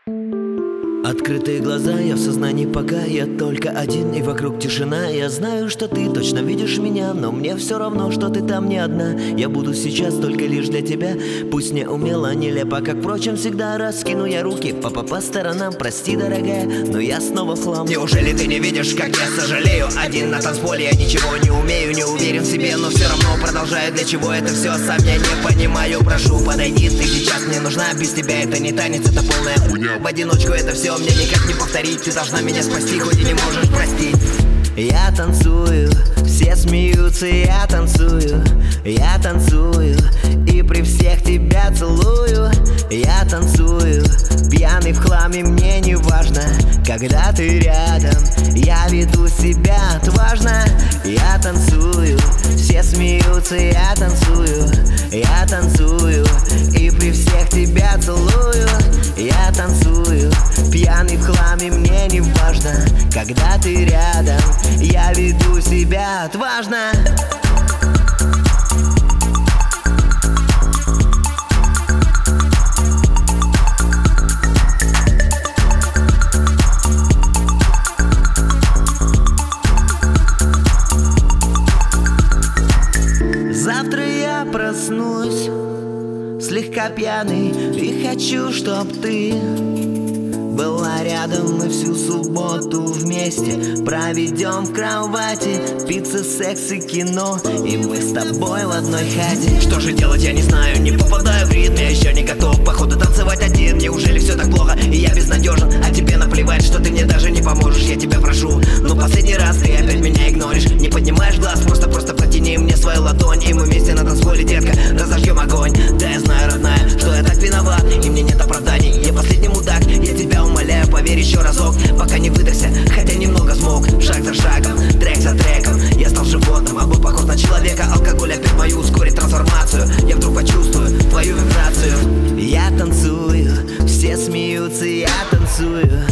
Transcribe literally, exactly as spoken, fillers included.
Открытые глаза, я в сознании пока. Я только один и вокруг тишина. Я знаю, что ты точно видишь меня, но мне все равно, что ты там не одна. Я буду сейчас только лишь для тебя. Пусть не умело, нелепо, как впрочем всегда. Раскину я руки по, по сторонам. Прости, дорогая, но я снова в хлам. Неужели ты не видишь, как я сожалею? Один на танцполе, я ничего не умею, не уверен в себе, но все равно продолжаю. Для чего это все, сам я не понимаю. Прошу, подойди, ты сейчас мне нужна. Без тебя это не танец, это полная хуйня. В одиночку это все мне никак не повторить. Ты должна меня спасти, хоть и не можешь простить. Я танцую, все смеются, я танцую, я танцую и при всех тебя целую. Я танцую, пьяный в хламе, мне не важно, когда ты рядом, я веду себя отважно. Я танцую, все смеются, я танцую, я танцую и при всех тебя целую. Я танцую, пьяный в хламе, мне не важно, когда ты рядом, я веду себя отважно. Завтра я проснусь слегка пьяный и хочу, чтоб ты была рядом, мы всю субботу вместе проведем в кровати. Пицца, секс и кино, и мы с тобой в одной хате. Что же делать, я не знаю, не попадаю в ритм, я еще не готов, походу, танцевать один. Неужели все так плохо, и я безнадежен? А тебе наплевать, что ты мне даже не поможешь. Я тебя прошу, но последний раз ты опять меня игноришь. Не поднимаешь глаз, просто-просто протяни мне свою ладонь, и мы вместе на танцполе, детка, разожгем огонь. Да, я знаю, родная, что я так виноват, и мне нет оправданий. Я последний мудак, я тебя умоляю, поверь еще разок, пока не выдохся, хотя немного смог. Шаг за шагом, трек за треком, я стал животным, а был похож на человека. Алкоголь опять мою ускорит трансформацию. Я вдруг почувствую твою вибрацию. Я танцую, все смеются, я танцую,